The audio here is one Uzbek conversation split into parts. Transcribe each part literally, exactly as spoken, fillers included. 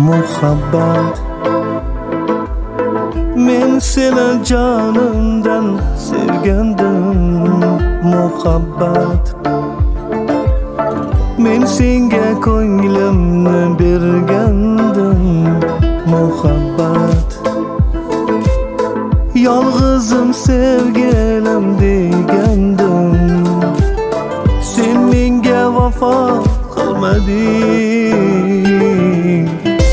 muhabbat. Men seni canımdan sevgandim muhabbat. Men senga ko'nglimni bergandim muhabbat. Yolg'izim sevgilim degandim, sen menga vafo qilmading.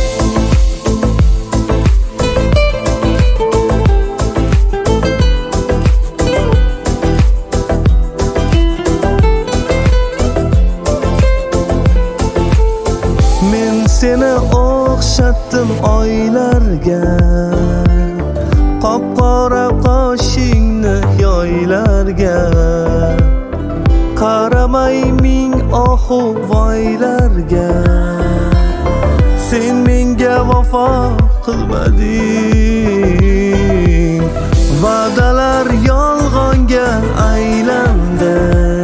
Men seni o'xshatdim oylarga, qop-qora qoshingni yoylarga. Qaramay ming ohu voylarga, sen menga vafo qilmading. Va'dalar yolg'onga aylandi,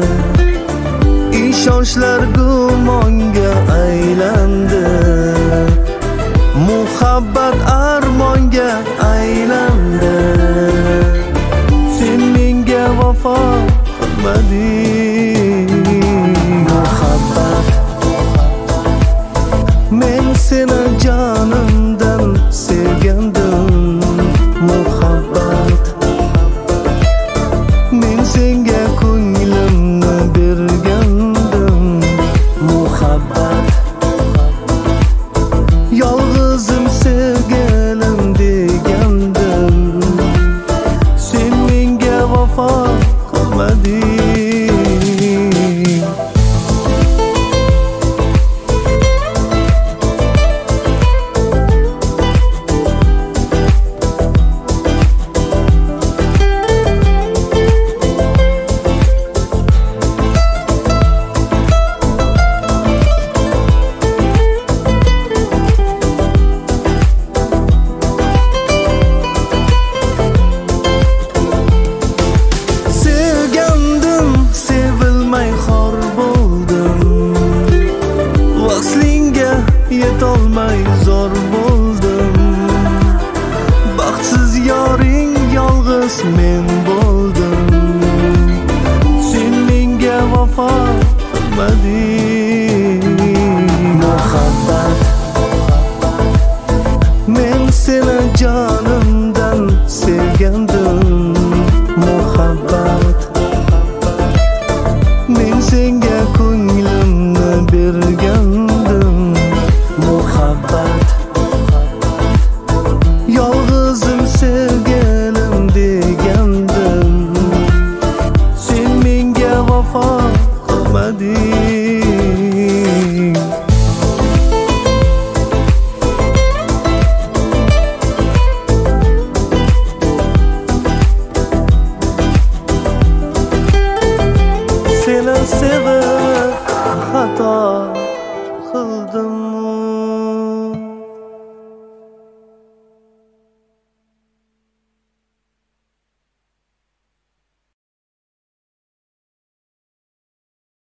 ishonchlar gumonga aylandi. Muhabbat armonga aylandi, sen menga vafo qilmading. Muhabbat, men seni canımdan sevgandim muhabbat. Men senga ko'nglimni bergandim muhabbat. Yolg'izim sevgilim degandim, sen menga vafo qilmading. Yetolmay zor bo'ldim, baxtsiz yoring yolg'iz men bo'ldim. Sen menga vafo qilmading. Muhabbat, men seni canımdan sevgandim muhabbat. Men senga ko'nglimni bergandim muhabbat. Yolg'izim sevgilim degandim, sen menga vafo qilmading. Seni sevib xato qildim.